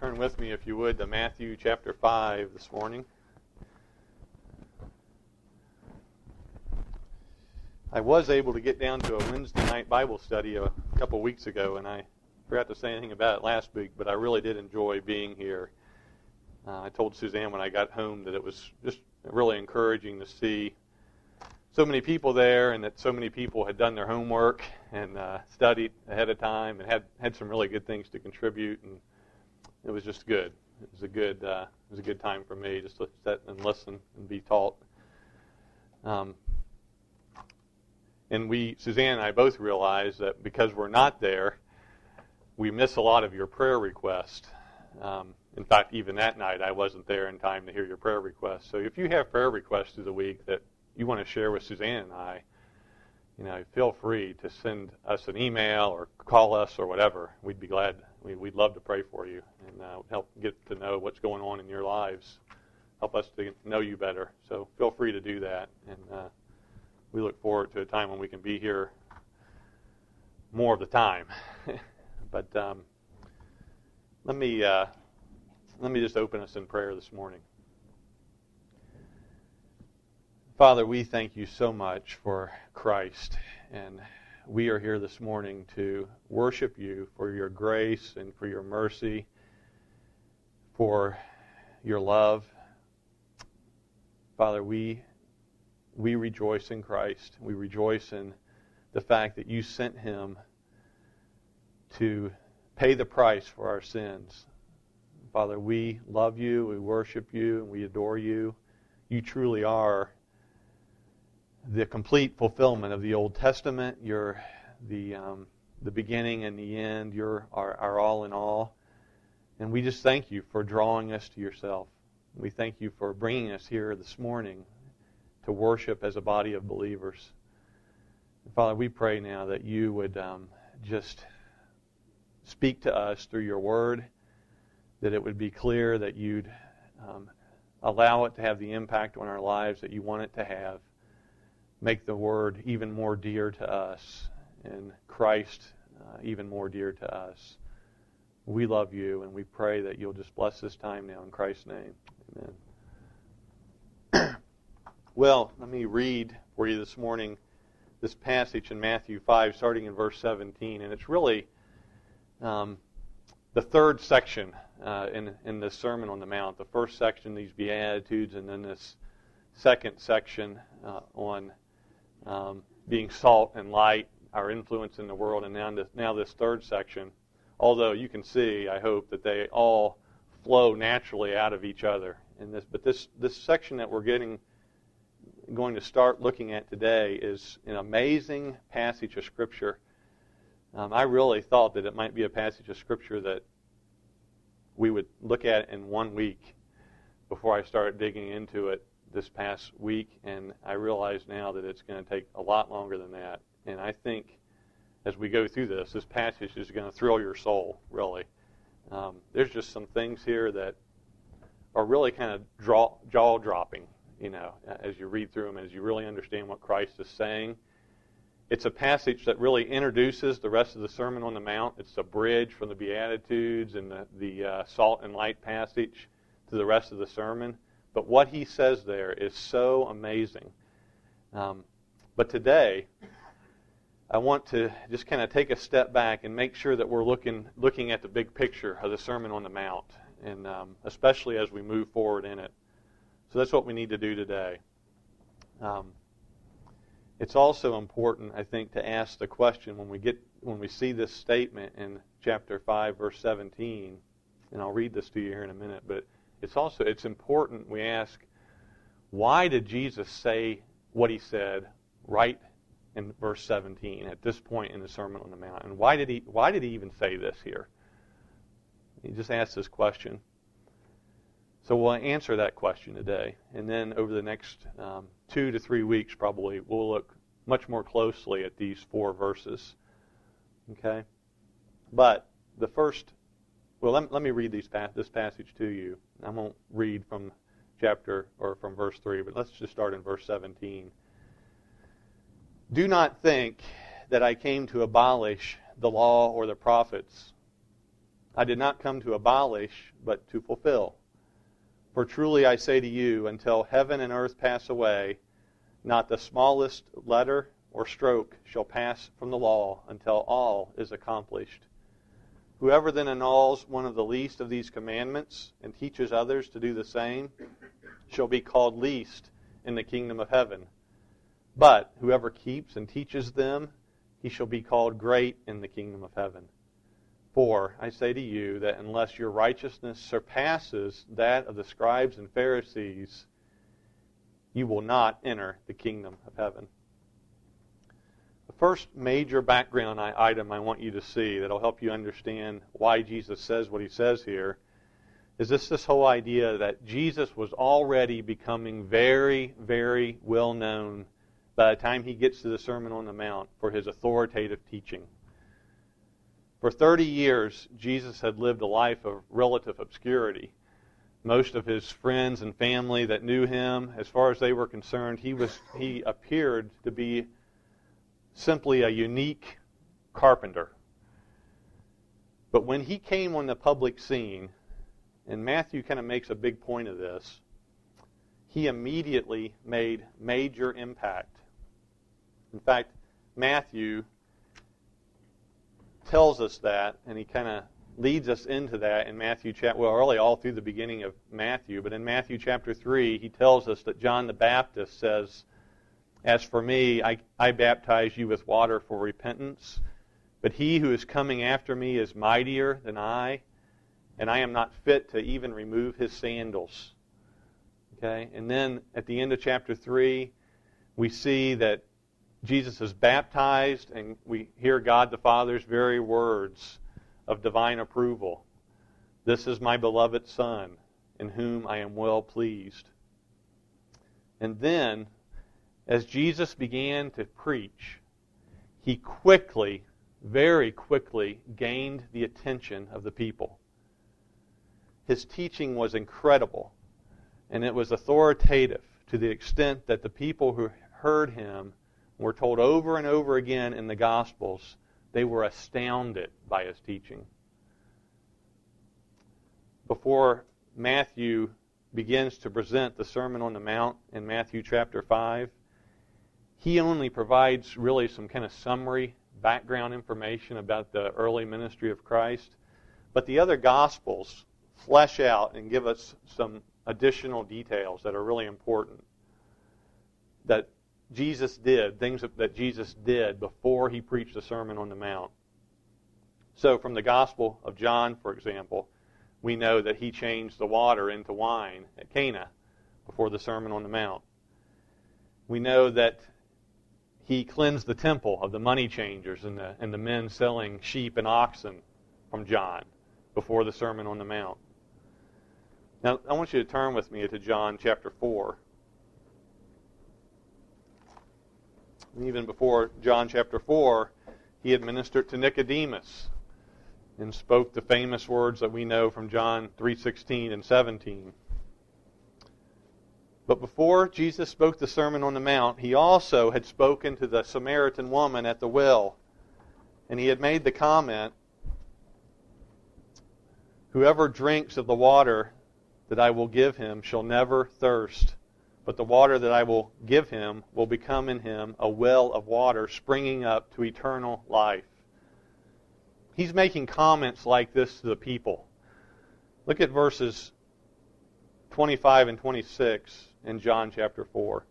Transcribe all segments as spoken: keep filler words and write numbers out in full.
Turn with me, if you would, to Matthew chapter five this morning. I was able to get down to a Wednesday night Bible study a couple weeks ago, and I forgot to say anything about it last week, but I really did enjoy being here. Uh, I told Suzanne when I got home that it was just really encouraging to see so many people there, and that so many people had done their homework and uh, studied ahead of time and had, had some really good things to contribute, and it was just good. It was a good uh, it was a good time for me just to sit and listen and be taught. Um, and we, Suzanne and I both realized that because we're not there, we miss a lot of your prayer requests. Um, in fact, even that night, I wasn't there in time to hear your prayer requests. So if you have prayer requests through the week that you want to share with Suzanne and I, you know, feel free to send us an email or call us or whatever. We'd be glad. We, we'd love to pray for you and uh, help get to know what's going on in your lives. Help us to know you better. So feel free to do that. And uh, we look forward to a time when we can be here more of the time. But um, let me uh, let me just open us in prayer this morning. Father, we thank you so much for Christ, and we are here this morning to worship you for your grace and for your mercy, for your love. Father, we we rejoice in Christ. We rejoice in the fact that you sent him to pay the price for our sins. Father, we love you, we worship you, and we adore you. You truly are the complete fulfillment of the Old Testament. You're the um, the beginning and the end. You're our, our all in all. And we just thank you for drawing us to yourself. We thank you for bringing us here this morning to worship as a body of believers. And Father, we pray now that you would um, just speak to us through your word, that it would be clear, that you'd um, allow it to have the impact on our lives that you want it to have. Make the word even more dear to us, and Christ uh, even more dear to us. We love you, and we pray that you'll just bless this time now in Christ's name. Amen. Well, let me read for you this morning this passage in Matthew five, starting in verse seventeen, and it's really um, the third section uh, in, in the Sermon on the Mount. The first section, these Beatitudes, and then this second section uh, on Um, being salt and light, our influence in the world, and now this, now this third section, although you can see, I hope, that they all flow naturally out of each other. In this, but this, this section that we're getting, going to start looking at today is an amazing passage of Scripture. Um, I really thought that it might be a passage of Scripture that we would look at in one week before I started digging into it this past week, and I realize now that it's going to take a lot longer than that. And I think as we go through this, this passage is going to thrill your soul, really. Um, there's just some things here that are really kind of draw, jaw-dropping, you know, as you read through them, as you really understand what Christ is saying. It's a passage that really introduces the rest of the Sermon on the Mount. It's a bridge from the Beatitudes and the, the uh, salt and light passage to the rest of the sermon. But what he says there is so amazing. Um, but today, I want to just kind of take a step back and make sure that we're looking looking at the big picture of the Sermon on the Mount, and um, especially as we move forward in it. So that's what we need to do today. Um, it's also important, I think, to ask the question when we get when we see this statement in chapter five, verse seventeen, and I'll read this to you here in a minute, but It's also it's important we ask, why did Jesus say what he said right in verse seventeen at this point in the Sermon on the Mount? And why did he why did he even say this here? He just asked this question. So we'll answer that question today, and then over the next um, two to three weeks, probably we'll look much more closely at these four verses. Okay, but the first. Well, let, let me read these, this passage to you. I won't read from chapter or from verse three, but let's just start in verse seventeen. Do not think that I came to abolish the law or the prophets. I did not come to abolish, but to fulfill. For truly I say to you, until heaven and earth pass away, not the smallest letter or stroke shall pass from the law until all is accomplished. Whoever then annuls one of the least of these commandments and teaches others to do the same shall be called least in the kingdom of heaven. But whoever keeps and teaches them, he shall be called great in the kingdom of heaven. For I say to you that unless your righteousness surpasses that of the scribes and Pharisees, you will not enter the kingdom of heaven. The first major background item I want you to see that will help you understand why Jesus says what he says here is this, this whole idea that Jesus was already becoming very, very well known by the time he gets to the Sermon on the Mount for his authoritative teaching. For thirty years, Jesus had lived a life of relative obscurity. Most of his friends and family that knew him, as far as they were concerned, he was he appeared to be simply a unique carpenter. But when he came on the public scene, and Matthew kind of makes a big point of this, he immediately made major impact. In fact, Matthew tells us that, and he kind of leads us into that in Matthew chapter, well, really all through the beginning of Matthew, but in Matthew chapter three, he tells us that John the Baptist says, "As for me, I, I baptize you with water for repentance, but he who is coming after me is mightier than I, and I am not fit to even remove his sandals." Okay, and then at the end of chapter three, we see that Jesus is baptized, and we hear God the Father's very words of divine approval. "This is my beloved Son, in whom I am well pleased." And then, as Jesus began to preach, he quickly, very quickly, gained the attention of the people. His teaching was incredible, and it was authoritative to the extent that the people who heard him were told over and over again in the Gospels they were astounded by his teaching. Before Matthew begins to present the Sermon on the Mount in Matthew chapter five, he only provides really some kind of summary background information about the early ministry of Christ. But the other Gospels flesh out and give us some additional details that are really important that Jesus did, things that Jesus did before he preached the Sermon on the Mount. So from the Gospel of John, for example, we know that he changed the water into wine at Cana before the Sermon on the Mount. We know that he cleansed the temple of the money changers and the, and the men selling sheep and oxen from John before the Sermon on the Mount. Now, I want you to turn with me to John chapter four. Even before John chapter four, he had ministered to Nicodemus and spoke the famous words that we know from John three sixteen and seventeen. But before Jesus spoke the Sermon on the Mount, he also had spoken to the Samaritan woman at the well. And he had made the comment, "Whoever drinks of the water that I will give him shall never thirst. But the water that I will give him will become in him a well of water springing up to eternal life." He's making comments like this to the people. Look at verses twenty-five and twenty-six in John chapter four.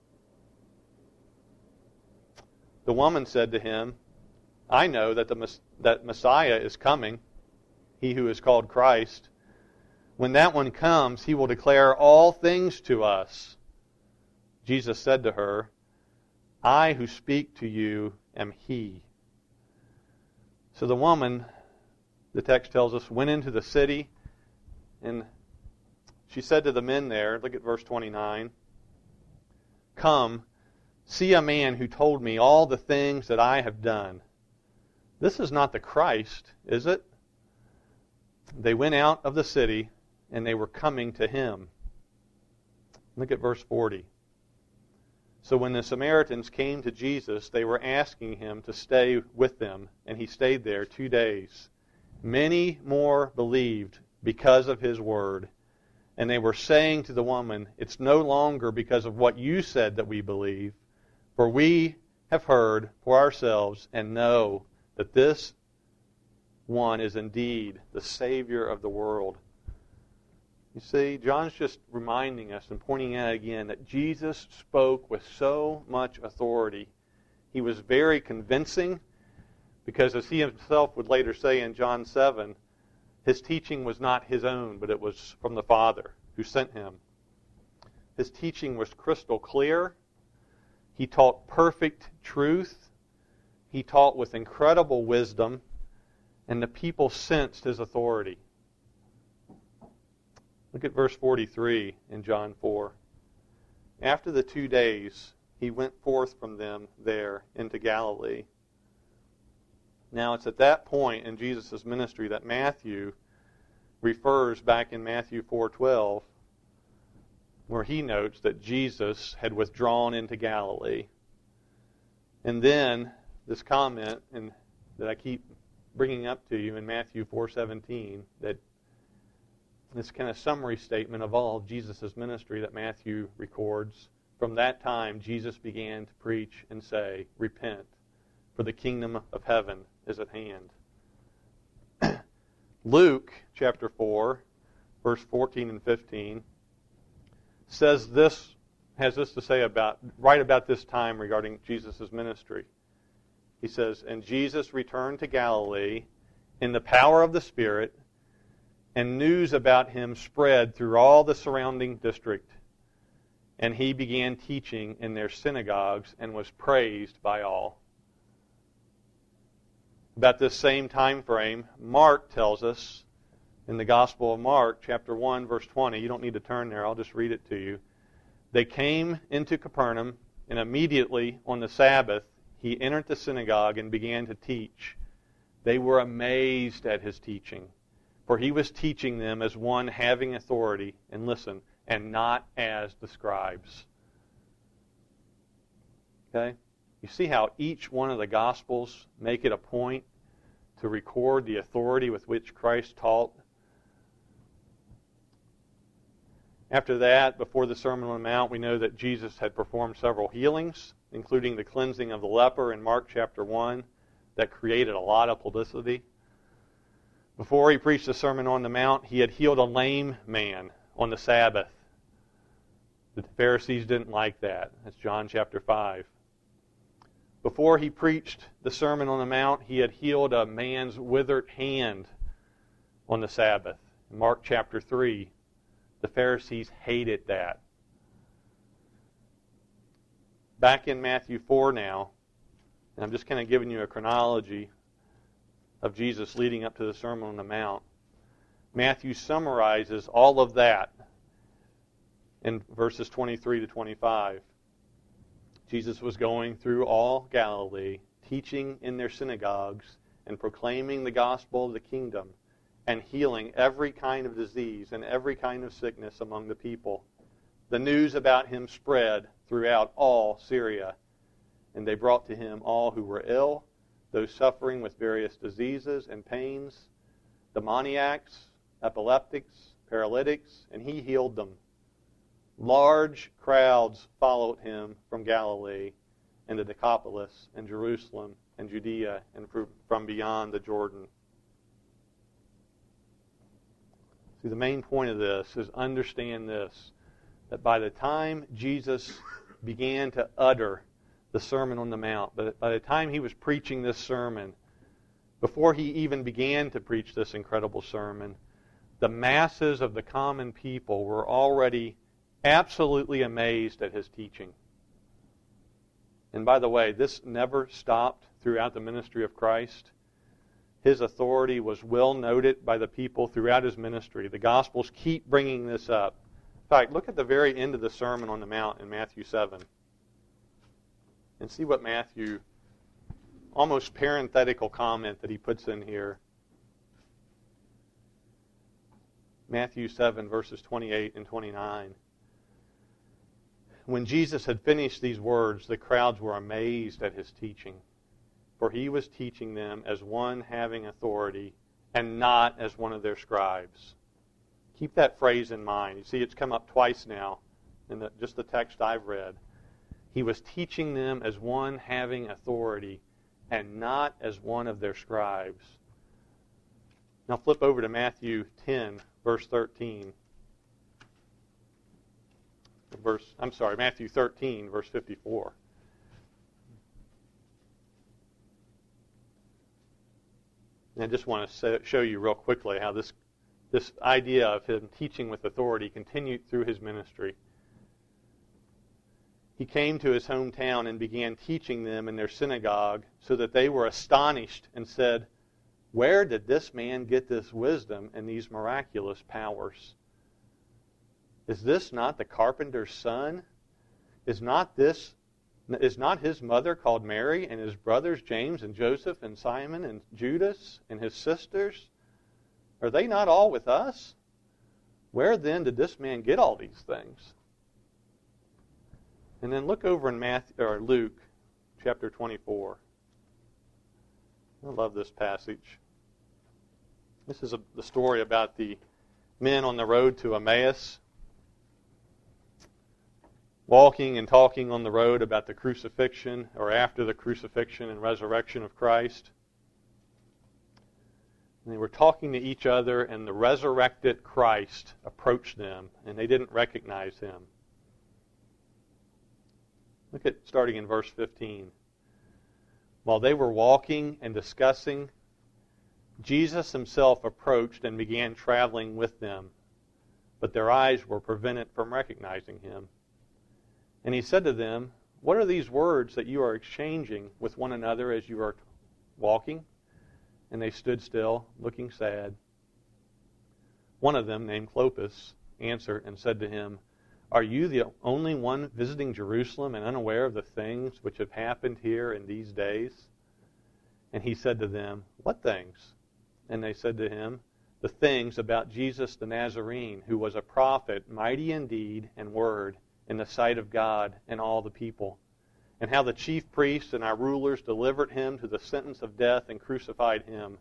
The woman said to him, "I know that the that Messiah is coming, he who is called Christ. When that one comes, he will declare all things to us." Jesus said to her, "I who speak to you am he." So the woman, the text tells us, went into the city, and she said to the men there, look at verse twenty-nine, "Come, see a man who told me all the things that I have done. This is not the Christ, is it?" They went out of the city, and they were coming to him. Look at verse forty. So when the Samaritans came to Jesus, they were asking him to stay with them, and he stayed there two days. Many more believed because of his word. And they were saying to the woman, it's no longer because of what you said that we believe, for we have heard for ourselves and know that this one is indeed the Savior of the world. You see, John's just reminding us and pointing out again that Jesus spoke with so much authority. He was very convincing because, as he himself would later say in John seven, his teaching was not his own, but it was from the Father who sent him. His teaching was crystal clear. He taught perfect truth. He taught with incredible wisdom, and the people sensed his authority. Look at verse forty-three in John four. After the two days, he went forth from them there into Galilee. Now, it's at that point in Jesus' ministry that Matthew refers back in Matthew four twelve, where he notes that Jesus had withdrawn into Galilee. And then this comment in, that I keep bringing up to you in Matthew four seventeen, that this kind of summary statement of all of Jesus' ministry that Matthew records. From that time, Jesus began to preach and say, repent, for the kingdom of heaven is at hand. Luke chapter four, verse fourteen and fifteen, says this, has this to say about, right about this time regarding Jesus' ministry. He says, and Jesus returned to Galilee in the power of the Spirit, and news about him spread through all the surrounding district. And he began teaching in their synagogues and was praised by all. About this same time frame, Mark tells us in the Gospel of Mark, chapter one, verse twenty. You don't need to turn there. I'll just read it to you. They came into Capernaum, and immediately on the Sabbath he entered the synagogue and began to teach. They were amazed at his teaching, for he was teaching them as one having authority, and listen, and not as the scribes. Okay? You see how each one of the Gospels make it a point to record the authority with which Christ taught. After that, before the Sermon on the Mount, we know that Jesus had performed several healings, including the cleansing of the leper in Mark chapter one, that created a lot of publicity. Before he preached the Sermon on the Mount, he had healed a lame man on the Sabbath. The Pharisees didn't like that. That's John chapter five. Before he preached the Sermon on the Mount, he had healed a man's withered hand on the Sabbath. In Mark chapter three, the Pharisees hated that. Back in Matthew four now, and I'm just kind of giving you a chronology of Jesus leading up to the Sermon on the Mount. Matthew summarizes all of that in verses twenty-three to twenty-five. Jesus was going through all Galilee, teaching in their synagogues and proclaiming the gospel of the kingdom and healing every kind of disease and every kind of sickness among the people. The news about him spread throughout all Syria, and they brought to him all who were ill, those suffering with various diseases and pains, demoniacs, epileptics, paralytics, and he healed them. Large crowds followed him from Galilee and the Decapolis and Jerusalem and Judea and from beyond the Jordan. See, the main point of this is understand this, that by the time Jesus began to utter the Sermon on the Mount, but by the time he was preaching this sermon, before he even began to preach this incredible sermon, the masses of the common people were already absolutely amazed at his teaching. And by the way, this never stopped throughout the ministry of Christ. His authority was well noted by the people throughout his ministry. The Gospels keep bringing this up. In fact, look at the very end of the Sermon on the Mount in Matthew seven. And see what Matthew, almost parenthetical comment that he puts in here. Matthew seven, verses twenty-eight and twenty-nine. When Jesus had finished these words, the crowds were amazed at his teaching, for he was teaching them as one having authority and not as one of their scribes. Keep that phrase in mind. You see, it's come up twice now in the, just the text I've read. He was teaching them as one having authority and not as one of their scribes. Now flip over to Matthew ten, verse thirteen. Verse, I'm sorry, Matthew thirteen, verse fifty-four. And I just want to show you real quickly how this, this idea of him teaching with authority continued through his ministry. He came to his hometown and began teaching them in their synagogue, so that they were astonished and said, "Where did this man get this wisdom and these miraculous powers? Is this not the carpenter's son? Is not this is not his mother called Mary, and his brothers James and Joseph and Simon and Judas and his sisters? Are they not all with us? Where then did this man get all these things?" And then look over in Matthew or Luke chapter twenty-four. I love this passage. This is a, the story about the men on the road to Emmaus, walking and talking on the road about the crucifixion, or after the crucifixion and resurrection of Christ. And they were talking to each other, and the resurrected Christ approached them, and they didn't recognize him. Look at starting in verse fifteen. While they were walking and discussing, Jesus himself approached and began traveling with them, but their eyes were prevented from recognizing him. And he said to them, "What are these words that you are exchanging with one another as you are walking?" And they stood still, looking sad. One of them, named Clopas, answered and said to him, "Are you the only one visiting Jerusalem and unaware of the things which have happened here in these days?" And he said to them, "What things?" And they said to him, "The things about Jesus the Nazarene, who was a prophet, mighty in deed and word, in the sight of God and all the people, and how the chief priests and our rulers delivered him to the sentence of death and crucified him.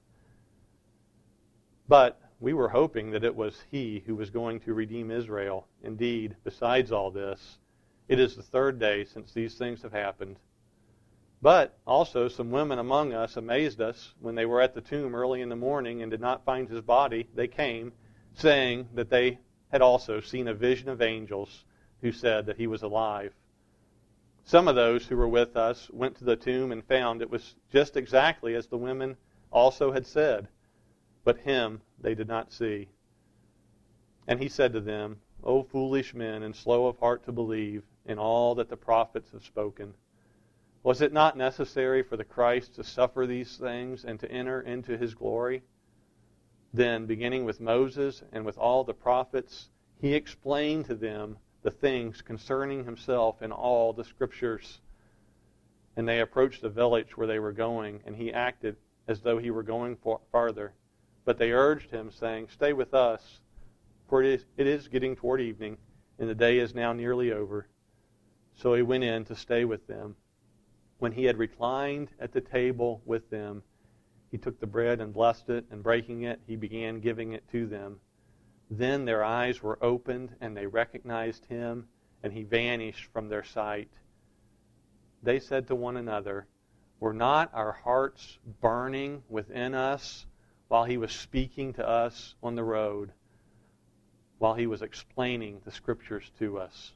But we were hoping that it was he who was going to redeem Israel. Indeed, besides all this, it is the third day since these things have happened. But also some women among us amazed us when they were at the tomb early in the morning and did not find his body. They came, saying that they had also seen a vision of angels who said that he was alive. Some of those who were with us went to the tomb and found it was just exactly as the women also had said, but him they did not see." And he said to them, "O foolish men, and slow of heart to believe in all that the prophets have spoken. Was it not necessary for the Christ to suffer these things and to enter into his glory?" Then, beginning with Moses and with all the prophets, he explained to them the things concerning himself in all the Scriptures. And they approached the village where they were going, and he acted as though he were going farther. But they urged him, saying, "Stay with us, for it is, it is getting toward evening, and the day is now nearly over." So he went in to stay with them. When he had reclined at the table with them, he took the bread and blessed it, and breaking it, he began giving it to them. Then their eyes were opened, and they recognized him, and he vanished from their sight. They said to one another, "Were not our hearts burning within us while he was speaking to us on the road, while he was explaining the Scriptures to us?"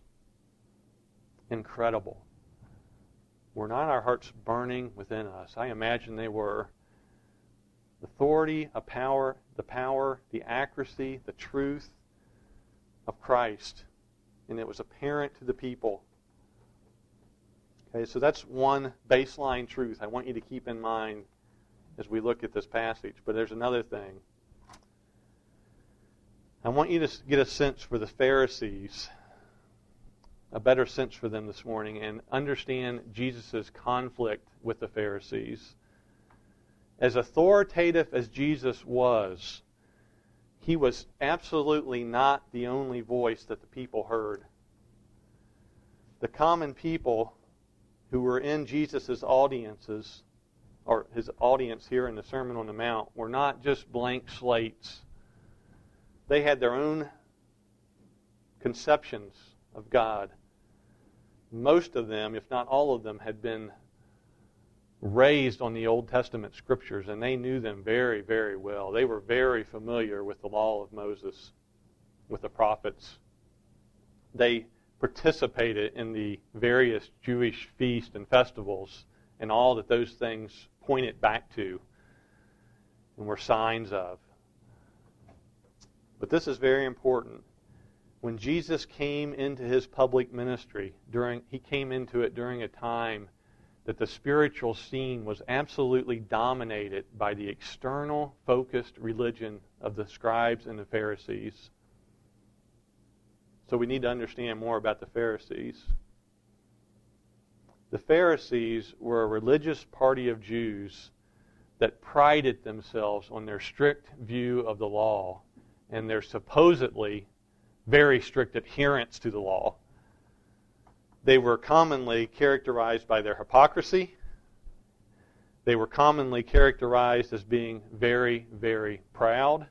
Incredible. Were not our hearts burning within us? I imagine they were. The authority, a power, the power, the accuracy, the truth of Christ. And it was apparent to the people. Okay, so that's one baseline truth I want you to keep in mind as we look at this passage. But there's another thing. I want you to get a sense for the Pharisees, a better sense for them this morning, and understand Jesus' conflict with the Pharisees. As authoritative as Jesus was, he was absolutely not the only voice that the people heard. The common people who were in Jesus' audiences or his audience here in the Sermon on the Mount, were not just blank slates. They had their own conceptions of God. Most of them, if not all of them, had been raised on the Old Testament scriptures, and they knew them very, very well. They were very familiar with the law of Moses, with the prophets. They participated in the various Jewish feasts and festivals and all that those things pointed back to and were signs of. But this is very important. When Jesus came into his public ministry, during he came into it during a time that the spiritual scene was absolutely dominated by the external focused religion of the scribes and the Pharisees. So we need to understand more about the Pharisees. The Pharisees were a religious party of Jews that prided themselves on their strict view of the law and their supposedly very strict adherence to the law. They were commonly characterized by their hypocrisy. They were commonly characterized as being very, very proud.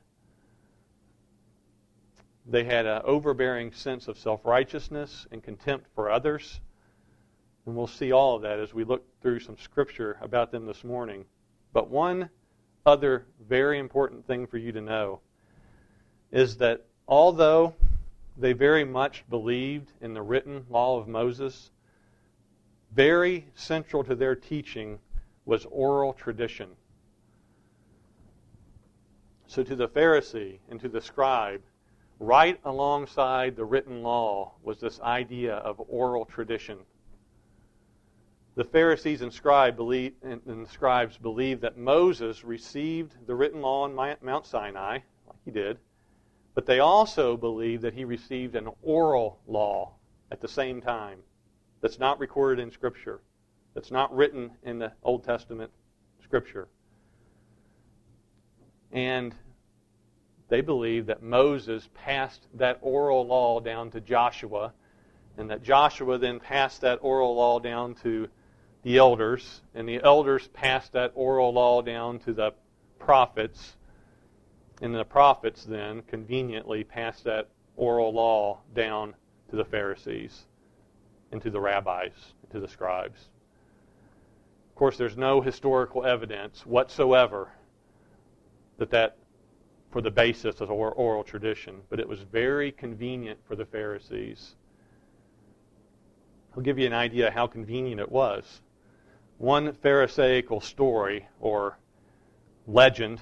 They had an overbearing sense of self-righteousness and contempt for others. And we'll see all of that as we look through some scripture about them this morning. But one other very important thing for you to know is that although they very much believed in the written law of Moses, very central to their teaching was oral tradition. So to the Pharisee and to the scribe, right alongside the written law was this idea of oral tradition. The Pharisees and, scribe believe, and, and the scribes believed that Moses received the written law on Mount Sinai, like he did, but they also believed that he received an oral law at the same time that's not recorded in Scripture, that's not written in the Old Testament Scripture. And they believed that Moses passed that oral law down to Joshua, and that Joshua then passed that oral law down to the elders, and the elders passed that oral law down to the prophets, and the prophets then conveniently passed that oral law down to the Pharisees and to the rabbis and to the scribes. Of course, there's no historical evidence whatsoever that that for the basis of oral tradition, but it was very convenient for the Pharisees. I'll give you an idea how convenient it was. One Pharisaical story or legend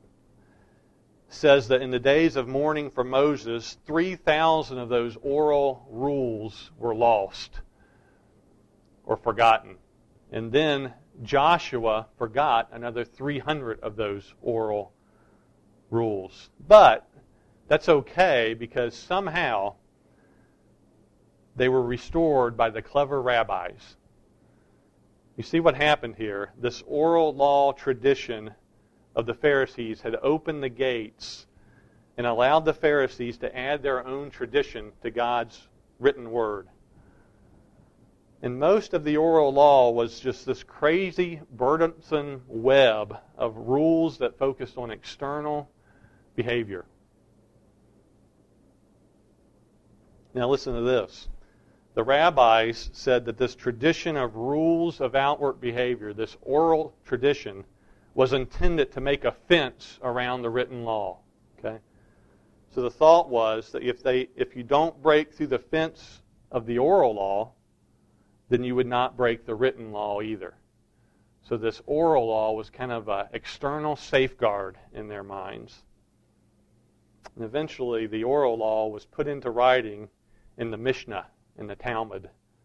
says that in the days of mourning for Moses, three thousand of those oral rules were lost or forgotten. And then Joshua forgot another three hundred of those oral rules. But that's okay because somehow they were restored by the clever rabbis. You see what happened here? This oral law tradition of the Pharisees had opened the gates and allowed the Pharisees to add their own tradition to God's written word. And most of the oral law was just this crazy, burdensome web of rules that focused on external behavior. Now listen to this. The rabbis said that this tradition of rules of outward behavior, this oral tradition, was intended to make a fence around the written law. Okay? So the thought was that if they if you don't break through the fence of the oral law, then you would not break the written law either. So this oral law was kind of an external safeguard in their minds. And eventually the oral law was put into writing in the Mishnah, in the Talmud.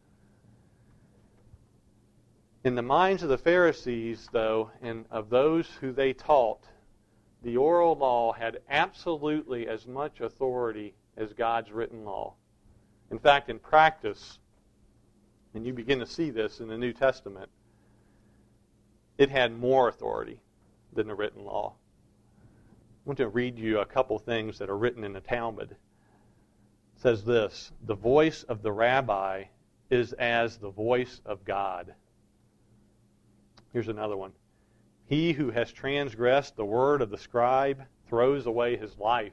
In the minds of the Pharisees, though, and of those who they taught, the oral law had absolutely as much authority as God's written law. In fact, in practice, and you begin to see this in the New Testament, it had more authority than the written law. I want to read you a couple things that are written in the Talmud. It says this: the voice of the rabbi is as the voice of God. Here's another one. He who has transgressed the word of the scribe throws away his life.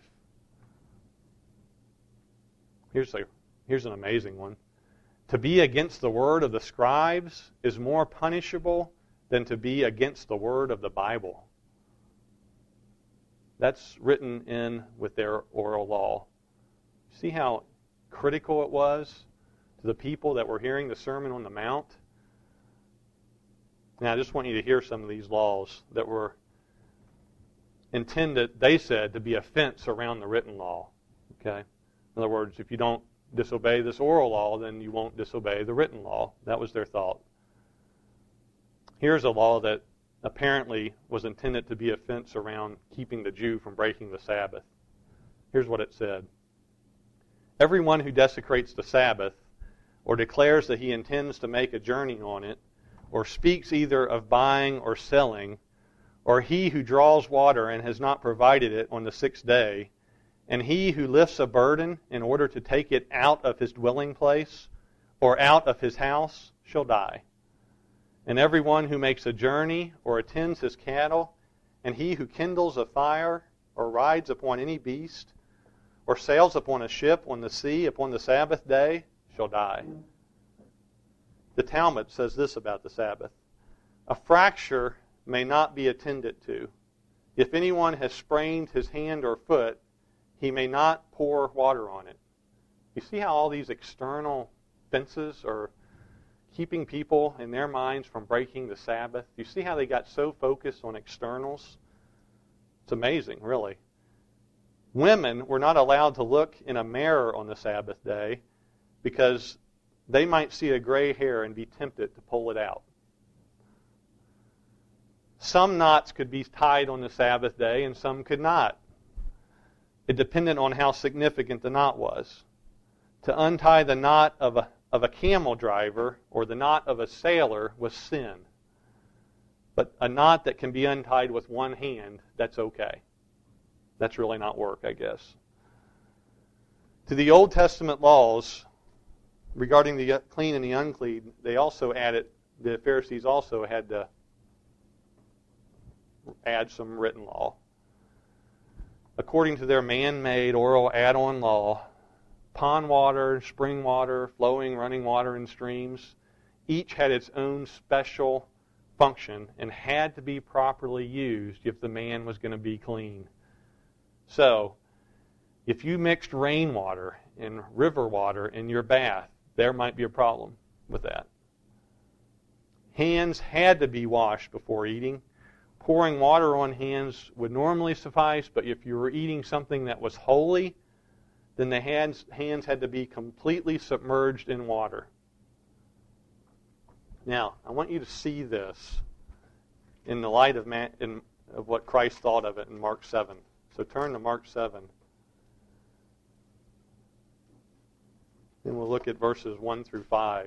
Here's a, here's an amazing one. To be against the word of the scribes is more punishable than to be against the word of the Bible. That's written in with their oral law. See how critical it was to the people that were hearing the Sermon on the Mount? Now, I just want you to hear some of these laws that were intended, they said, to be a fence around the written law. Okay? In other words, if you don't disobey this oral law, then you won't disobey the written law. That was their thought. Here's a law that apparently was intended to be a fence around keeping the Jew from breaking the Sabbath. Here's what it said. Everyone who desecrates the Sabbath or declares that he intends to make a journey on it, or speaks either of buying or selling, or he who draws water and has not provided it on the sixth day, and he who lifts a burden in order to take it out of his dwelling place or out of his house shall die. And everyone who makes a journey or attends his cattle, and he who kindles a fire or rides upon any beast, or sails upon a ship on the sea upon the Sabbath day shall die. The Talmud says this about the Sabbath. A fracture may not be attended to. If anyone has sprained his hand or foot, he may not pour water on it. You see how all these external fences are keeping people in their minds from breaking the Sabbath? You see how they got so focused on externals? It's amazing, really. Women were not allowed to look in a mirror on the Sabbath day because they might see a gray hair and be tempted to pull it out. Some knots could be tied on the Sabbath day and some could not. It depended on how significant the knot was. To untie the knot of a, of a camel driver or the knot of a sailor was sin. But a knot that can be untied with one hand, that's okay. That's really not work, I guess. To the Old Testament laws regarding the clean and the unclean, they also added, the Pharisees also had to add some written law. According to their man-made oral add-on law, pond water, spring water, flowing, running water in streams, each had its own special function and had to be properly used if the man was going to be clean. So, if you mixed rainwater and river water in your bath, there might be a problem with that. Hands had to be washed before eating. Pouring water on hands would normally suffice, but if you were eating something that was holy, then the hands, hands had to be completely submerged in water. Now, I want you to see this in the light of, man, in, of what Christ thought of it in Mark seven. So turn to Mark seven. Then we'll look at verses one through five.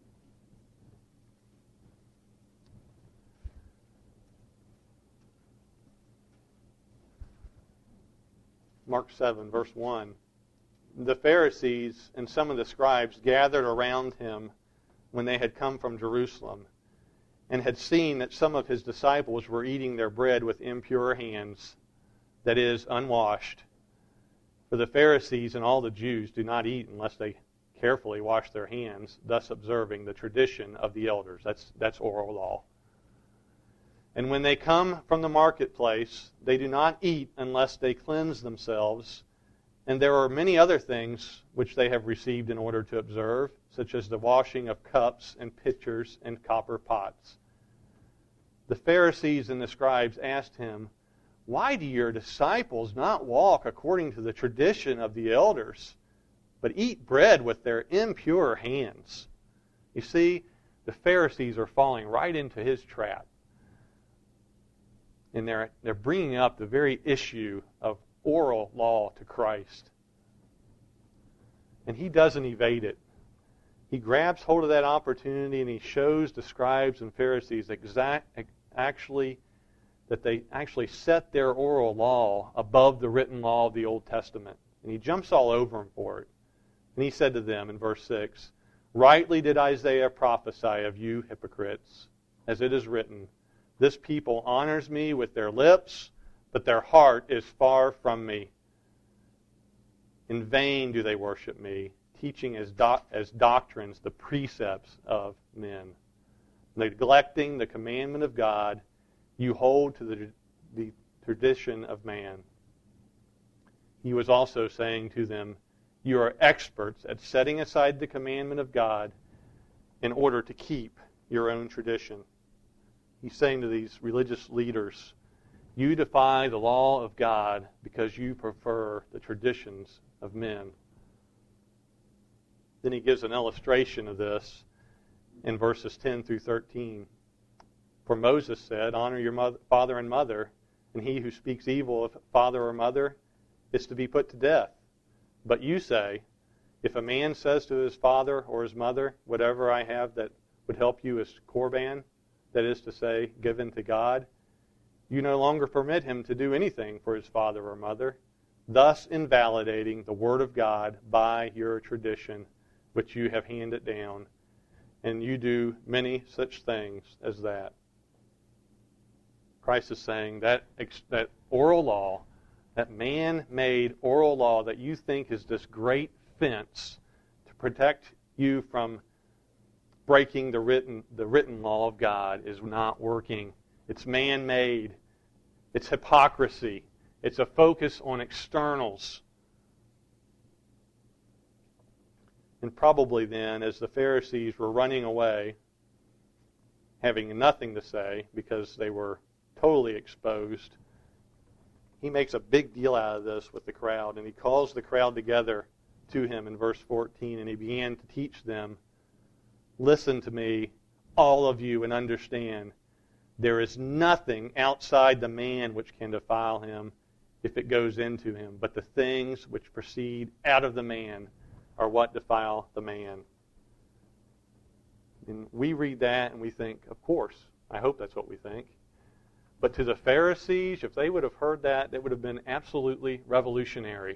Mark seven, verse one. The Pharisees and some of the scribes gathered around him when they had come from Jerusalem and had seen that some of his disciples were eating their bread with impure hands, that is, unwashed. For the Pharisees and all the Jews do not eat unless they carefully wash their hands, thus observing the tradition of the elders. That's, that's oral law. And when they come from the marketplace, they do not eat unless they cleanse themselves. And there are many other things which they have received in order to observe, such as the washing of cups and pitchers and copper pots. The Pharisees and the scribes asked him, "Why do your disciples not walk according to the tradition of the elders, but eat bread with their impure hands?" You see, the Pharisees are falling right into his trap. And they're, they're bringing up the very issue of oral law to Christ. And he doesn't evade it. He grabs hold of that opportunity and he shows the scribes and Pharisees exact, actually that they actually set their oral law above the written law of the Old Testament. And he jumps all over them for it. And he said to them in verse six, "Rightly did Isaiah prophesy of you hypocrites, as it is written, This people honors me with their lips, but their heart is far from me. In vain do they worship me, teaching as, doc- as doctrines the precepts of men. Neglecting the commandment of God, you hold to the, the tradition of man. He was also saying to them, you are experts at setting aside the commandment of God in order to keep your own tradition. He's saying to these religious leaders, you defy the law of God because you prefer the traditions of men. Then he gives an illustration of this in verses ten through thirteen. For Moses said, honor your mother, father and mother, and he who speaks evil of father or mother is to be put to death. But you say, if a man says to his father or his mother, whatever I have that would help you is korban, that is to say, given to God, you no longer permit him to do anything for his father or mother, thus invalidating the word of God by your tradition, which you have handed down, and you do many such things as that. Christ is saying that that oral law, that man-made oral law that you think is this great fence to protect you from breaking the written the written law of God, is not working. It's man-made. It's hypocrisy. It's a focus on externals. And probably then, as the Pharisees were running away, having nothing to say because they were totally exposed, he makes a big deal out of this with the crowd, and he calls the crowd together to him in verse fourteen, and he began to teach them, listen to me, all of you, and understand, there is nothing outside the man which can defile him if it goes into him, but the things which proceed out of the man are what defile the man. And we read that and we think, of course, I hope that's what we think. But to the Pharisees, if they would have heard that, it would have been absolutely revolutionary.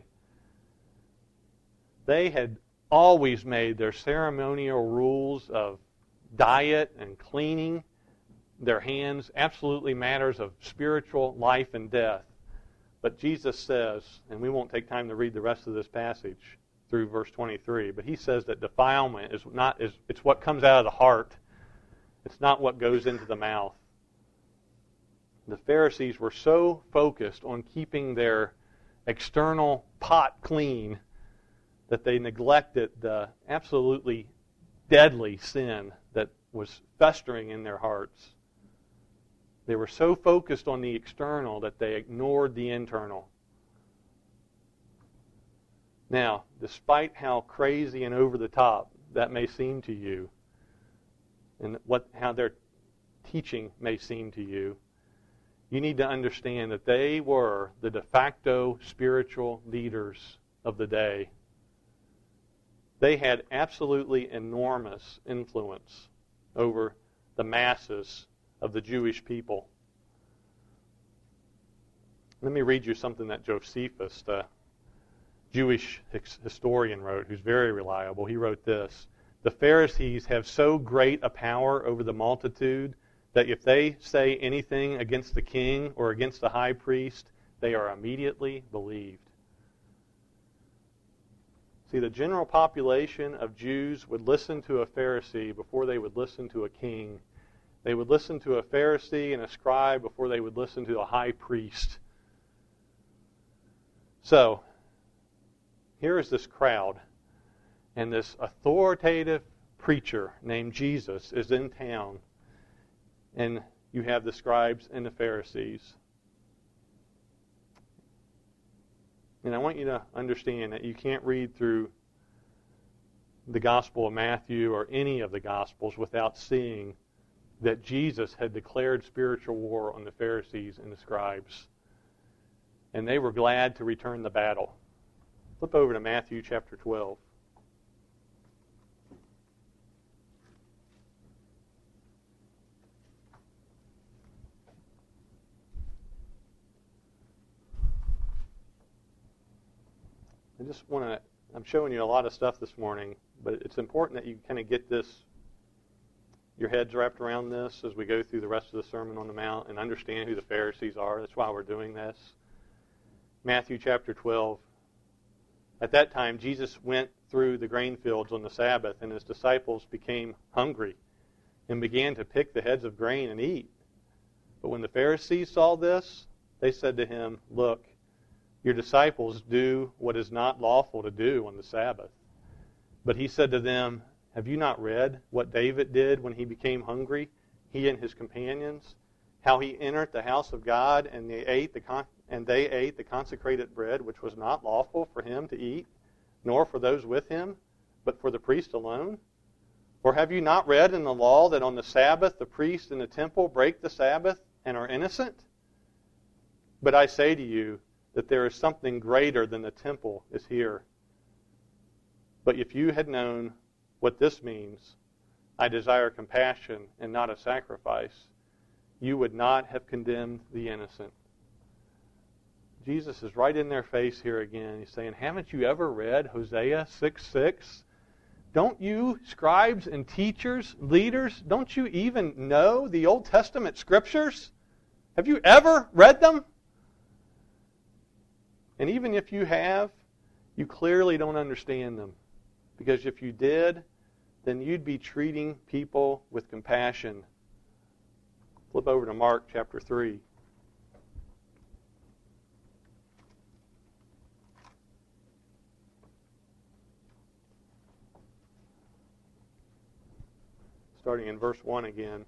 They had always made their ceremonial rules of diet and cleaning their hands absolutely matters of spiritual life and death. But Jesus says, and we won't take time to read the rest of this passage through verse twenty-three, but he says that defilement is not is it's what comes out of the heart. It's not what goes into the mouth. The Pharisees were so focused on keeping their external pot clean that they neglected the absolutely deadly sin that was festering in their hearts. They were so focused on the external that they ignored the internal. Now, despite how crazy and over the top that may seem to you, and what how their teaching may seem to you, you need to understand that they were the de facto spiritual leaders of the day. They had absolutely enormous influence over the masses of the Jewish people. Let me read you something that Josephus, the Jewish historian, wrote, who's very reliable. He wrote this: the Pharisees have so great a power over the multitude that if they say anything against the king or against the high priest, they are immediately believed. See, the general population of Jews would listen to a Pharisee before they would listen to a king. They would listen to a Pharisee and a scribe before they would listen to a high priest. So, here is this crowd, and this authoritative preacher named Jesus is in town, and you have the scribes and the Pharisees. And I want you to understand that you can't read through the Gospel of Matthew or any of the Gospels without seeing that Jesus had declared spiritual war on the Pharisees and the scribes. And they were glad to return the battle. Flip over to Matthew chapter twelve. I just want to, I'm showing you a lot of stuff this morning, but it's important that you kind of get this your heads wrapped around this as we go through the rest of the Sermon on the Mount and understand who the Pharisees are. That's why we're doing this. Matthew chapter twelve. At that time, Jesus went through the grain fields on the Sabbath, and his disciples became hungry and began to pick the heads of grain and eat. But when the Pharisees saw this, they said to him, "Look, your disciples do what is not lawful to do on the Sabbath." But he said to them, "Have you not read what David did when he became hungry, he and his companions? How he entered the house of God, and they ate the con- and they ate the consecrated bread, which was not lawful for him to eat, nor for those with him, but for the priest alone? Or have you not read in the law that on the Sabbath the priests in the temple break the Sabbath and are innocent? But I say to you that there is something greater than the temple is here. But if you had known what this means, I desire compassion and not a sacrifice, you would not have condemned the innocent." Jesus is right in their face here again. He's saying, haven't you ever read Hosea six six? Don't you, scribes and teachers, leaders, don't you even know the Old Testament scriptures? Have you ever read them? And even if you have, you clearly don't understand them. Because if you did, then you'd be treating people with compassion. Flip over to Mark chapter three. Starting in verse one again.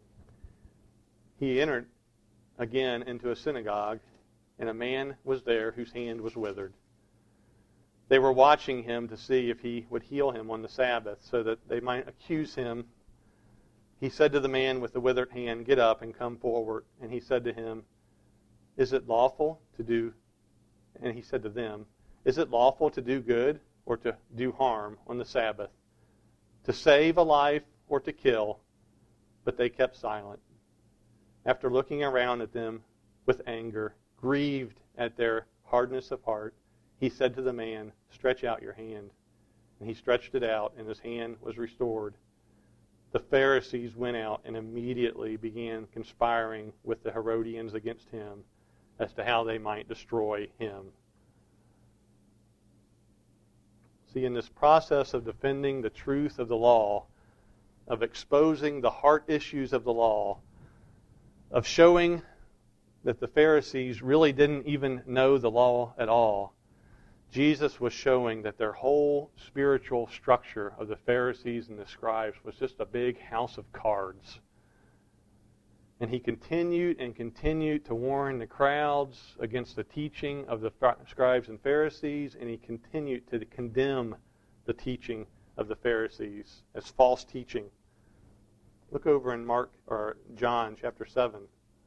He entered again into a synagogue, and a man was there whose hand was withered. They were watching him to see if he would heal him on the Sabbath, so that they might accuse him. He said to the man with the withered hand, "Get up and come forward." And he said to him, "Is it lawful to do?" And he said to them, "Is it lawful to do good or to do harm on the Sabbath, to save a life or to kill?" But they kept silent. After looking around at them with anger, grieved at their hardness of heart, he said to the man, "Stretch out your hand." And he stretched it out, and his hand was restored. The Pharisees went out and immediately began conspiring with the Herodians against him as to how they might destroy him. See, in this process of defending the truth of the law, of exposing the heart issues of the law, of showing that the Pharisees really didn't even know the law at all, Jesus was showing that their whole spiritual structure of the Pharisees and the scribes was just a big house of cards. And he continued and continued to warn the crowds against the teaching of the scribes and Pharisees, and he continued to condemn the teaching of the Pharisees as false teaching. Look over in Mark or John chapter seven.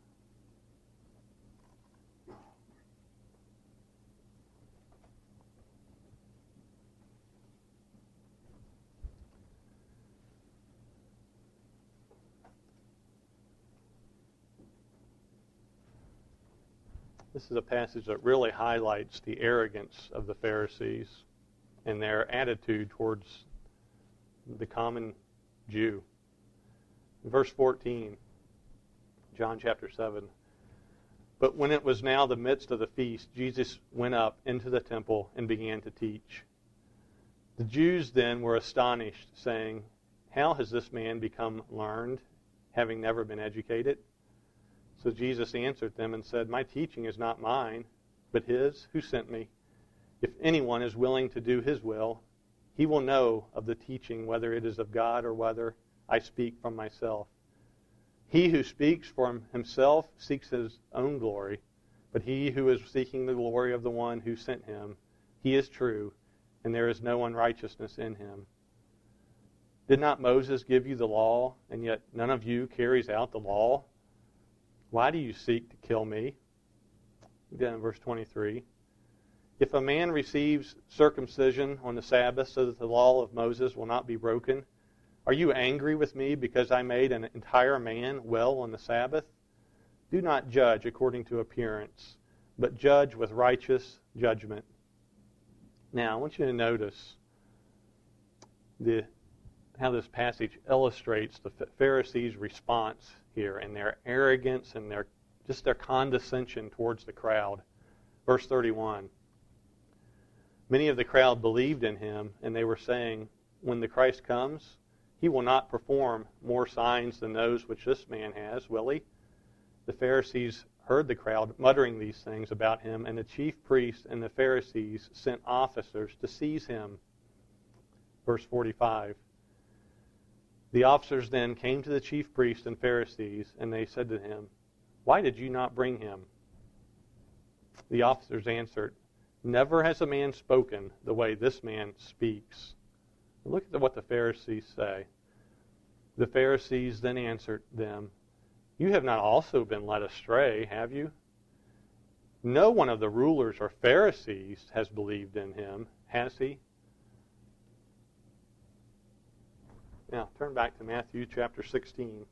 This is a passage that really highlights the arrogance of the Pharisees and their attitude towards the common Jew. In verse fourteen, John chapter seven. But when it was now the midst of the feast, Jesus went up into the temple and began to teach. The Jews then were astonished, saying, "How has this man become learned, having never been educated?" So Jesus answered them and said, "My teaching is not mine, but his who sent me. If anyone is willing to do his will, he will know of the teaching, whether it is of God or whether I speak from myself. He who speaks from himself seeks his own glory, but he who is seeking the glory of the one who sent him, he is true, and there is no unrighteousness in him. Did not Moses give you the law, and yet none of you carries out the law? Why do you seek to kill me?" Again, verse twenty-three. If a man receives circumcision on the Sabbath so that the law of Moses will not be broken, are you angry with me because I made an entire man well on the Sabbath? Do not judge according to appearance, but judge with righteous judgment. Now, I want you to notice the how this passage illustrates the Pharisees' response here and their arrogance and their just their condescension towards the crowd. Verse thirty-one. Many of the crowd believed in him, and they were saying, when the Christ comes, he will not perform more signs than those which this man has, will he? The Pharisees heard the crowd muttering these things about him, and the chief priests and the Pharisees sent officers to seize him. Verse forty-five. The officers then came to the chief priests and Pharisees, and they said to him, why did you not bring him? The officers answered, never has a man spoken the way this man speaks. Look at what the Pharisees say. The Pharisees then answered them, you have not also been led astray, have you? No one of the rulers or Pharisees has believed in him, has he? Now, turn back to Matthew chapter sixteen.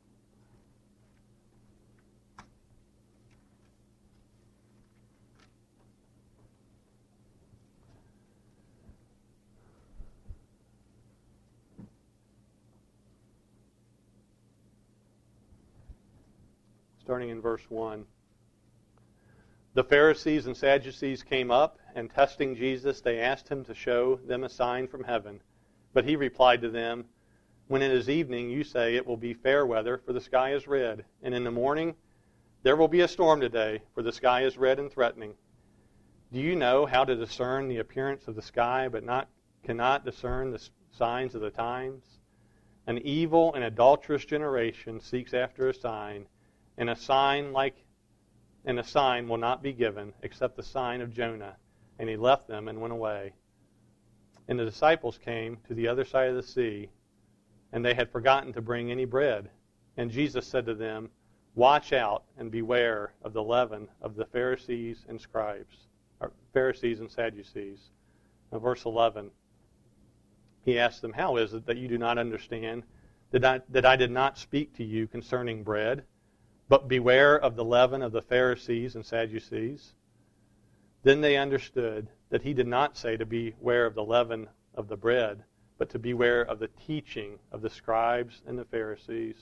Starting in verse one. The Pharisees and Sadducees came up, and testing Jesus, they asked him to show them a sign from heaven. But he replied to them, when it is evening, you say it will be fair weather, for the sky is red. And in the morning, there will be a storm today, for the sky is red and threatening. Do you know how to discern the appearance of the sky, but not cannot discern the signs of the times? An evil and adulterous generation seeks after a sign, and a sign like and a sign will not be given except the sign of Jonah. And he left them and went away. And the disciples came to the other side of the sea, and they had forgotten to bring any bread. And Jesus said to them, watch out and beware of the leaven of the Pharisees and scribes, or Pharisees and Sadducees. Now, verse eleven, he asked them, how is it that you do not understand that I, that I did not speak to you concerning bread? But beware of the leaven of the Pharisees and Sadducees. Then they understood that he did not say to beware of the leaven of the bread, but to beware of the teaching of the scribes and the Pharisees.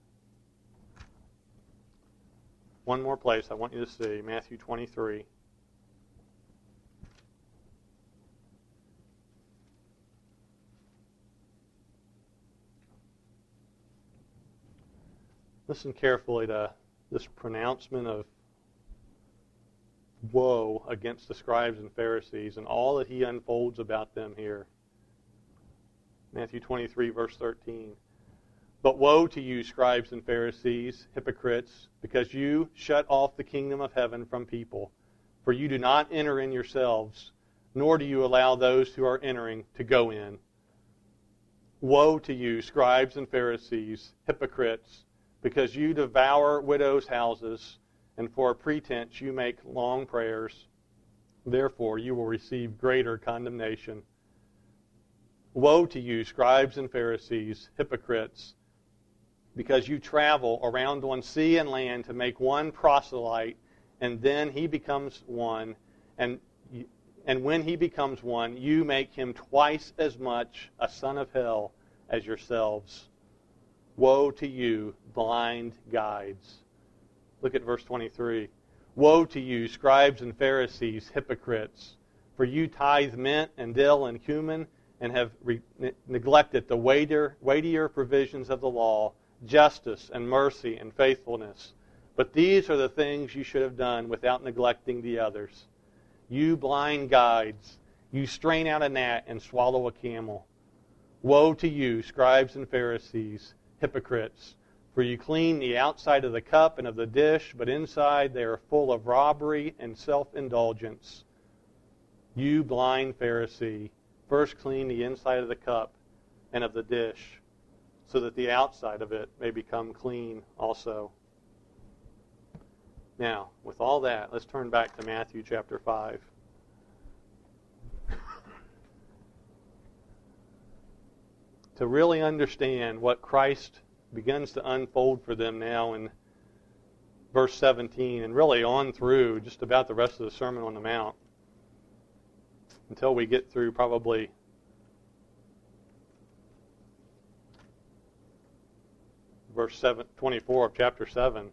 One more place I want you to see, Matthew twenty-three. Listen carefully to this pronouncement of woe against the scribes and Pharisees and all that he unfolds about them here. Matthew twenty-three, verse thirteen. But woe to you, scribes and Pharisees, hypocrites, because you shut off the kingdom of heaven from people. For you do not enter in yourselves, nor do you allow those who are entering to go in. Woe to you, scribes and Pharisees, hypocrites, because you devour widows' houses, and for a pretense you make long prayers. Therefore you will receive greater condemnation. Woe to you, scribes and Pharisees, hypocrites, because you travel around on sea and land to make one proselyte, and then he becomes one, and and when he becomes one, you make him twice as much a son of hell as yourselves. Woe to you, blind guides. Look at verse twenty-three. Woe to you, scribes and Pharisees, hypocrites, for you tithe mint and dill and cumin, and have re- ne- neglected the weightier, weightier provisions of the law, justice and mercy and faithfulness. But these are the things you should have done without neglecting the others. You blind guides, you strain out a gnat and swallow a camel. Woe to you, scribes and Pharisees, hypocrites, for you clean the outside of the cup and of the dish, but inside they are full of robbery and self-indulgence. You blind Pharisee, first clean the inside of the cup and of the dish, so that the outside of it may become clean also. Now, with all that, let's turn back to Matthew chapter five. To really understand what Christ begins to unfold for them now in verse seventeen, and really on through just about the rest of the Sermon on the Mount, until we get through probably verse seven, twenty-four of chapter seven.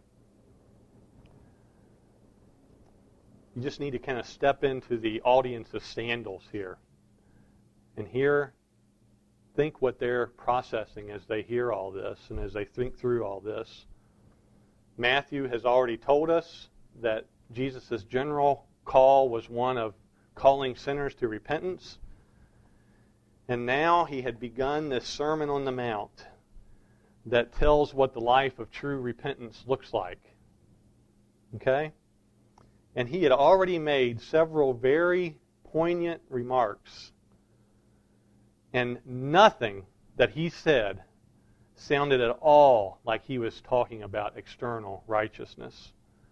You just need to kind of step into the audience's sandals here. And hear, think what they're processing as they hear all this and as they think through all this. Matthew has already told us that Jesus' general call was one of calling sinners to repentance. And now he had begun this Sermon on the Mount that tells what the life of true repentance looks like. Okay? And he had already made several very poignant remarks. And nothing that he said sounded at all like he was talking about external righteousness.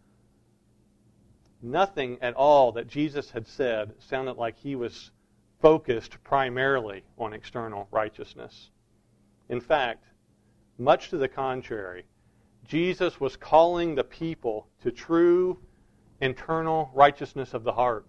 Nothing at all that Jesus had said sounded like he was focused primarily on external righteousness. In fact, much to the contrary, Jesus was calling the people to true internal righteousness of the heart.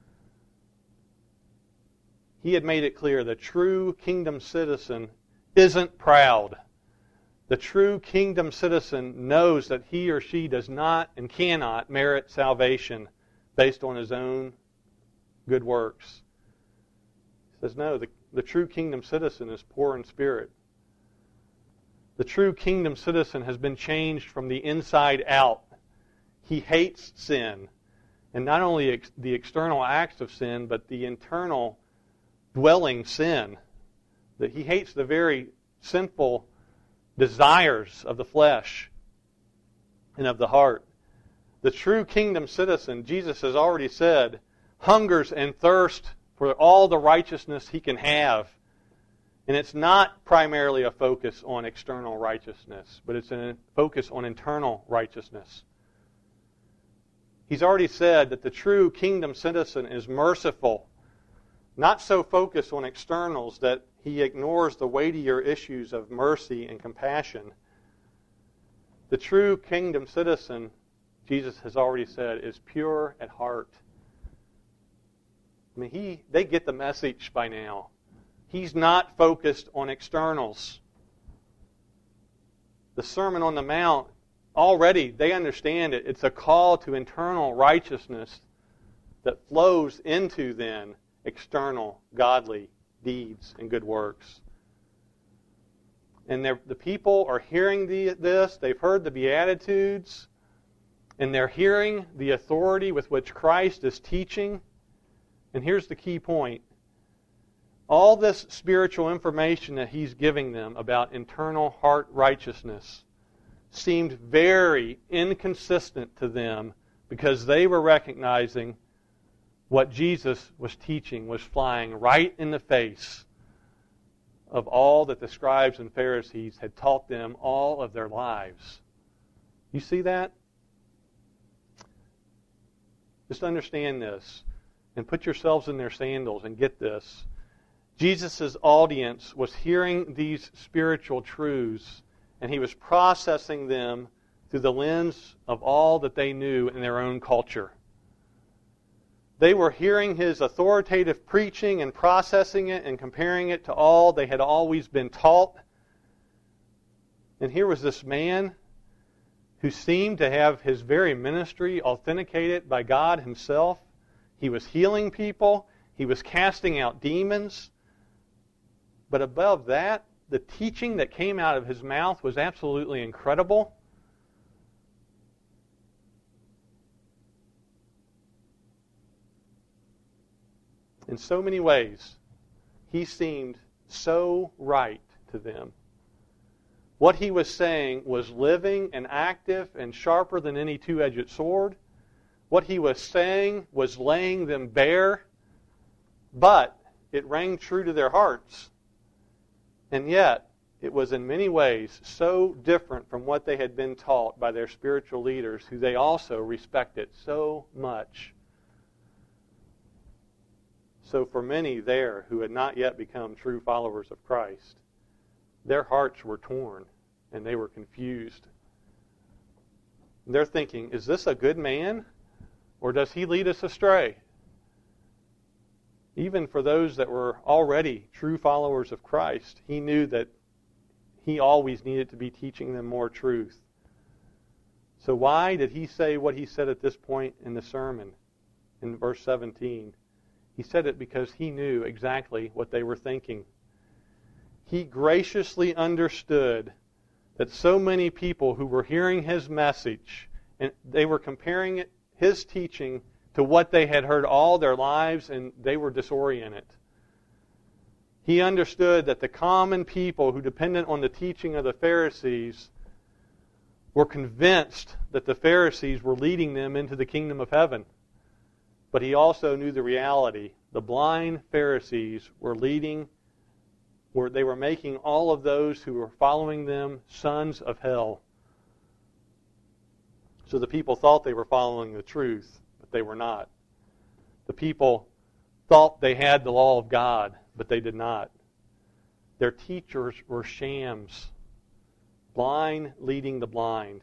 He had made it clear the true kingdom citizen isn't proud. The true kingdom citizen knows that he or she does not and cannot merit salvation based on his own good works. He says, no, the, the true kingdom citizen is poor in spirit. The true kingdom citizen has been changed from the inside out. He hates sin. And not only ex- the external acts of sin, but the internal dwelling sin. That he hates the very sinful desires of the flesh and of the heart. The true kingdom citizen, Jesus has already said, hungers and thirsts for all the righteousness he can have. And it's not primarily a focus on external righteousness, but it's a focus on internal righteousness. He's already said that the true kingdom citizen is merciful, not so focused on externals that he ignores the weightier issues of mercy and compassion. The true kingdom citizen, Jesus has already said, is pure at heart. I mean, he they get the message by now. He's not focused on externals. The Sermon on the Mount, already they understand it. It's a call to internal righteousness that flows into then external godly deeds and good works. And the people are hearing the, this. They've heard the Beatitudes. And they're hearing the authority with which Christ is teaching. And here's the key point. All this spiritual information that he's giving them about internal heart righteousness seemed very inconsistent to them because they were recognizing what Jesus was teaching was flying right in the face of all that the scribes and Pharisees had taught them all of their lives. You see that? Just understand this and put yourselves in their sandals and get this. Jesus' audience was hearing these spiritual truths, and he was processing them through the lens of all that they knew in their own culture. They were hearing his authoritative preaching and processing it and comparing it to all they had always been taught. And here was this man who seemed to have his very ministry authenticated by God himself. He was healing people. He was casting out demons. But above that, the teaching that came out of his mouth was absolutely incredible. In so many ways, he seemed so right to them. What he was saying was living and active and sharper than any two-edged sword. What he was saying was laying them bare, but it rang true to their hearts. And yet, it was in many ways so different from what they had been taught by their spiritual leaders, who they also respected so much. So for many there who had not yet become true followers of Christ, their hearts were torn and they were confused. They're thinking, is this a good man or does he lead us astray? Even for those that were already true followers of Christ, he knew that He always needed to be teaching them more truth. So why did he say what he said at this point in the sermon, in verse seventeen? He said it because he knew exactly what they were thinking. He graciously understood that so many people who were hearing his message, and they were comparing it, his teaching to what they had heard all their lives, and they were disoriented. He understood that the common people who depended on the teaching of the Pharisees were convinced that the Pharisees were leading them into the kingdom of heaven. But he also knew the reality. The blind Pharisees were leading, were they were making all of those who were following them sons of hell. So the people thought they were following the truth, but they were not. The people thought they had the law of God, but they did not. Their teachers were shams, blind leading the blind.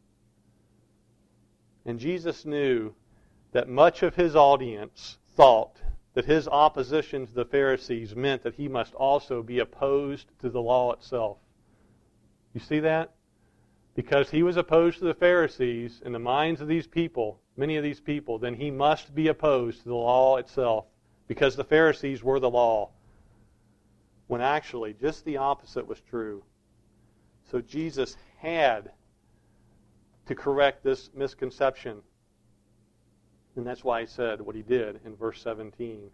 And Jesus knew that much of his audience thought that his opposition to the Pharisees meant that he must also be opposed to the law itself. You see that? Because he was opposed to the Pharisees in the minds of these people, many of these people, then he must be opposed to the law itself, because the Pharisees were the law, when actually just the opposite was true. So Jesus had to correct this misconception. And that's why he said what he did in verse seventeen.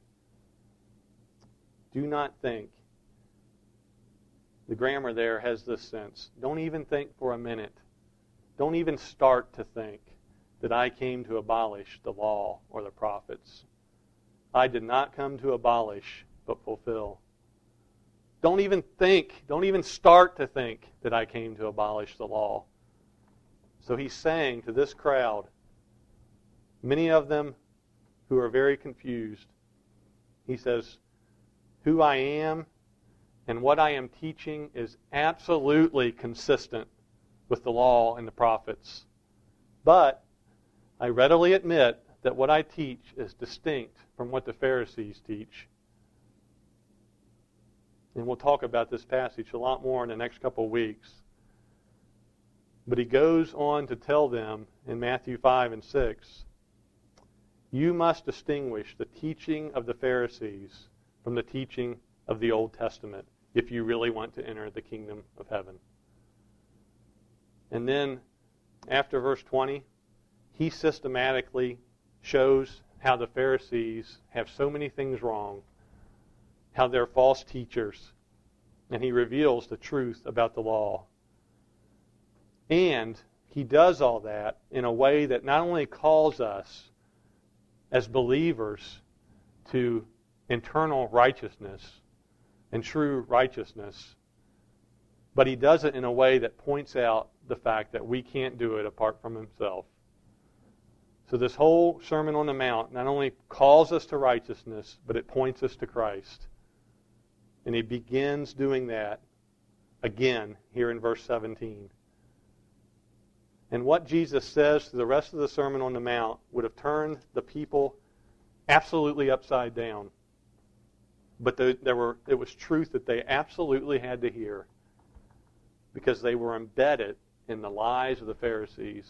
Do not think. The grammar there has this sense. Don't even think for a minute. Don't even start to think that I came to abolish the law or the prophets. I did not come to abolish, but fulfill. Don't even think, don't even start to think that I came to abolish the law. So he's saying to this crowd, many of them who are very confused, he says, who I am and what I am teaching is absolutely consistent with the law and the prophets. But I readily admit that what I teach is distinct from what the Pharisees teach. And we'll talk about this passage a lot more in the next couple of weeks. But he goes on to tell them in Matthew five and six, you must distinguish the teaching of the Pharisees from the teaching of the Old Testament if you really want to enter the kingdom of heaven. And then, after verse twenty, he systematically shows how the Pharisees have so many things wrong, how they're false teachers, and he reveals the truth about the law. And he does all that in a way that not only calls us as believers to internal righteousness and true righteousness, but he does it in a way that points out the fact that we can't do it apart from himself. So this whole Sermon on the Mount not only calls us to righteousness, but it points us to Christ. And he begins doing that again here in verse seventeen. And what Jesus says to the rest of the Sermon on the Mount would have turned the people absolutely upside down. But there, there were, it was truth that they absolutely had to hear because they were embedded in the lies of the Pharisees.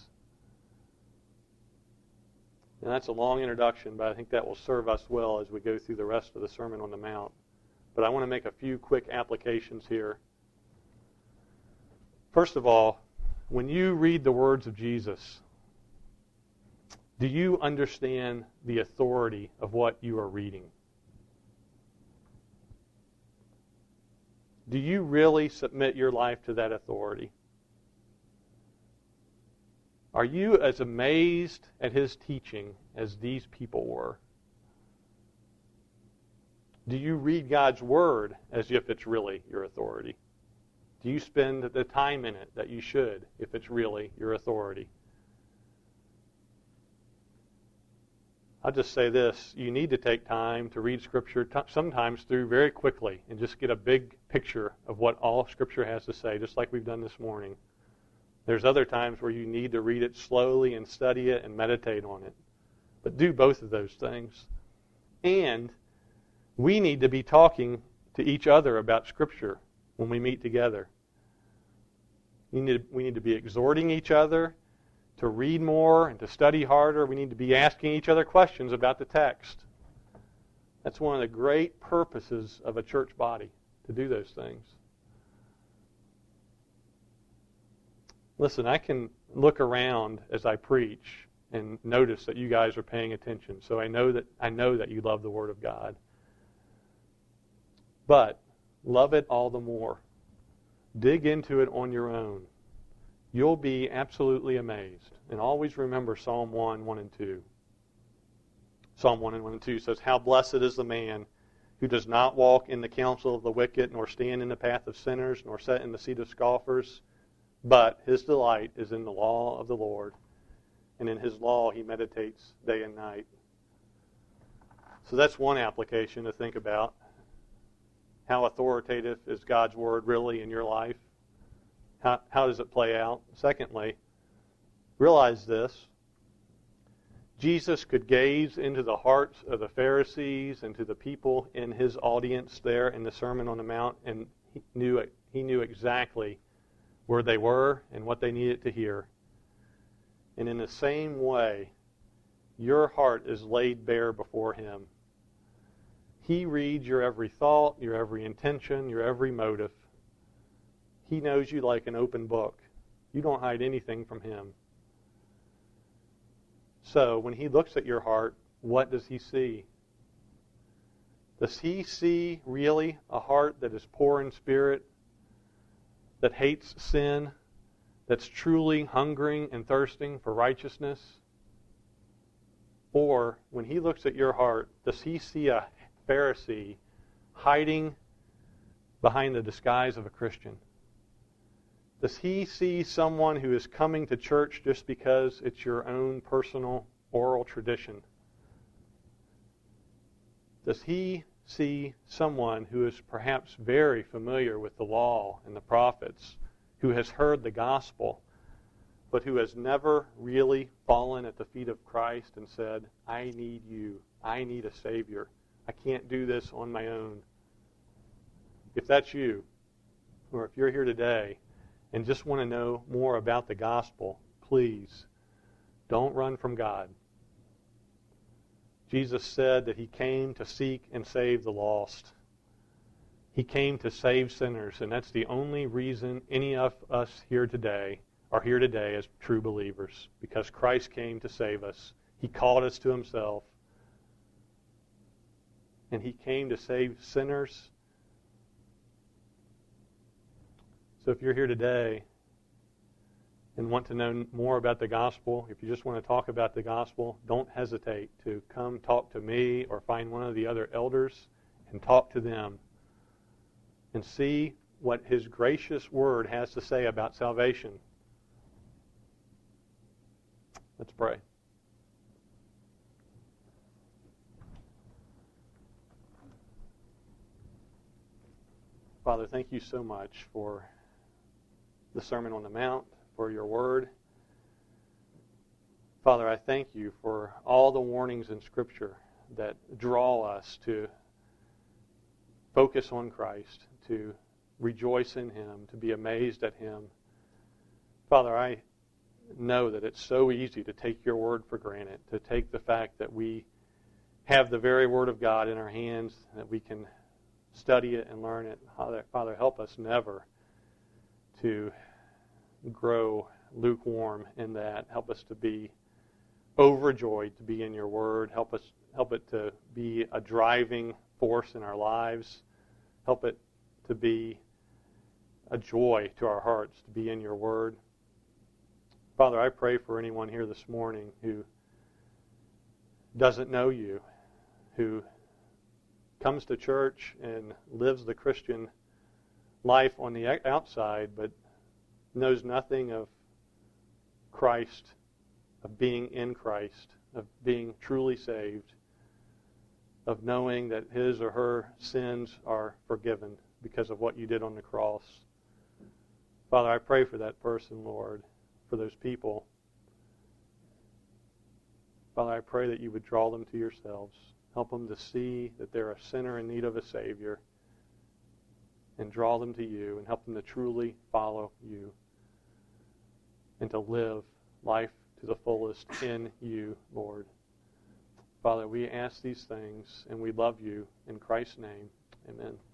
And that's a long introduction, but I think that will serve us well as we go through the rest of the Sermon on the Mount. But I want to make a few quick applications here. First of all, when you read the words of Jesus, do you understand the authority of what you are reading? Do you really submit your life to that authority? Are you as amazed at his teaching as these people were? Do you read God's Word as if it's really your authority? Do you spend the time in it that you should if it's really your authority? I'll just say this. You need to take time to read Scripture t- sometimes through very quickly and just get a big picture of what all Scripture has to say, just like we've done this morning. There's other times where you need to read it slowly and study it and meditate on it. But do both of those things. And we need to be talking to each other about Scripture when we meet together. We need, to, we need to be exhorting each other to read more and to study harder. We need to be asking each other questions about the text. That's one of the great purposes of a church body, to do those things. Listen, I can look around as I preach and notice that you guys are paying attention. So I know that I know that you love the Word of God. But love it all the more. Dig into it on your own. You'll be absolutely amazed. And always remember Psalm one, one and two. Psalm one and one and two says, "How blessed is the man who does not walk in the counsel of the wicked, nor stand in the path of sinners, nor sit in the seat of scoffers, but his delight is in the law of the Lord, and in his law he meditates day and night." So that's one application to think about. How authoritative is God's Word really in your life? How, how does it play out? Secondly, realize this. Jesus could gaze into the hearts of the Pharisees and to the people in his audience there in the Sermon on the Mount, and he knew, he knew exactly where they were and what they needed to hear. And in the same way, your heart is laid bare before him. He reads your every thought, your every intention, your every motive. He knows you like an open book. You don't hide anything from him. So when he looks at your heart, what does he see? Does he see really a heart that is poor in spirit, that hates sin, that's truly hungering and thirsting for righteousness? Or when he looks at your heart, does he see a Pharisee hiding behind the disguise of a Christian? Does he see someone who is coming to church just because it's your own personal oral tradition? Does he see someone who is perhaps very familiar with the law and the prophets, who has heard the gospel, but who has never really fallen at the feet of Christ and said, "I need you. I need a Savior. I can't do this on my own"? If that's you, or if you're here today and just want to know more about the gospel, please don't run from God. Jesus said that he came to seek and save the lost. He came to save sinners, and that's the only reason any of us here today are here today as true believers, because Christ came to save us. He called us to himself, and he came to save sinners. So if you're here today and want to know more about the gospel, if you just want to talk about the gospel, don't hesitate to come talk to me or find one of the other elders and talk to them and see what his gracious word has to say about salvation. Let's pray. Father, thank you so much for the Sermon on the Mount, for your word. Father, I thank you for all the warnings in Scripture that draw us to focus on Christ, to rejoice in him, to be amazed at him. Father, I know that it's so easy to take your word for granted, to take the fact that we have the very word of God in our hands, that we can study it and learn it. Father, Father, help us never to grow lukewarm in that. Help us to be overjoyed to be in your word. Help us help it to be a driving force in our lives. Help it to be a joy to our hearts to be in your word. Father, I pray for anyone here this morning who doesn't know you, who comes to church and lives the Christian life on the outside, but knows nothing of Christ, of being in Christ, of being truly saved, of knowing that his or her sins are forgiven because of what you did on the cross. Father, I pray for that person, Lord, for those people. Father, I pray that you would draw them to yourselves. Help them to see that they're a sinner in need of a Savior, and draw them to you and help them to truly follow you. and to live life to the fullest in you, Lord. Father, we ask these things, and we love you. In Christ's name, amen.